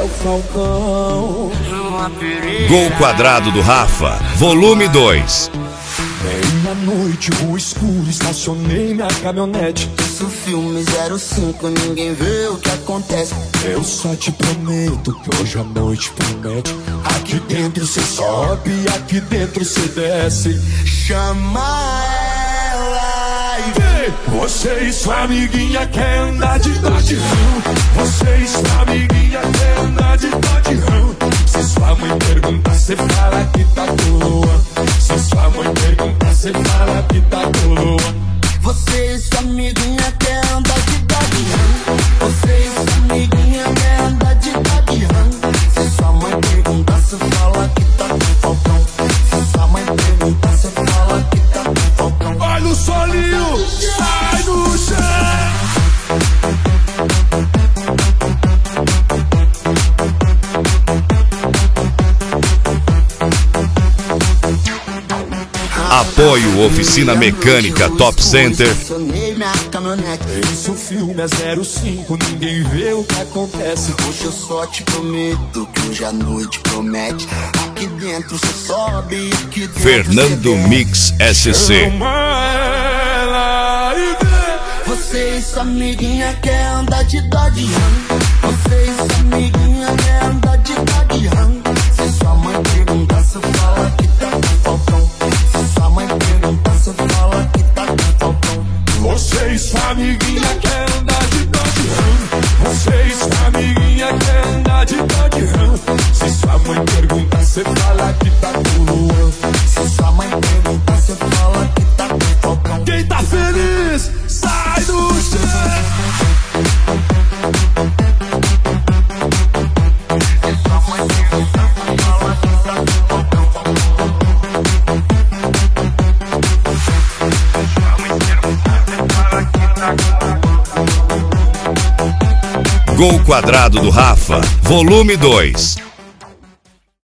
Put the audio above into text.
é o Falcão. Gol Quadrado do Rafa, volume 2. Meia-noite, rua escura, estacionei minha caminhonete. Isso filme 05, ninguém vê o que acontece. Eu só te prometo que hoje a noite promete. Aqui dentro cê sobe, aqui dentro cê desce. Chama ela e vem! Você e sua amiguinha quer andar de Dodge Ram. Você e sua amiguinha quer andar de Dodge Ram. Se sua mãe perguntar, cê fala que tá coroa. Se sua mãe perguntar, cê fala que tá coroa. Você e sua amiguinha quer andar de Dodge Ram. Você e sua amiguinha quer andar de Dodge Ram. Se sua mãe perguntar, cê fala que tá com Falcão. Se sua mãe perguntar, cê fala que tá com Falcão. Olha o solinho, sai do chão. Apoio Oficina Mecânica Top Center. Isso filme é 05, ninguém vê o que acontece. Hoje eu só te prometo que hoje a noite promete. Aqui dentro cê sobe, aqui dentro Fernando Mix SC. Você e sua amiguinha quer andar de Dodge Ram. Você e sua amiguinha quer andar de Dodge Ram. Se sua mãe perguntar, cê fala que tá com Falcão. Se sua mãe perguntar, cê fala que tá com Falcão. Você e sua amiguinha quer andar de Dodge Ram. Você e sua amiguinha quer andar de Dodge Ram. Se sua mãe perguntar, cê fala que tá com Luan. Se sua mãe perguntar, cê fala que tá com Falcão. Quem tá feliz, sai do chão. Gol Quadrado do Rafa, volume 2.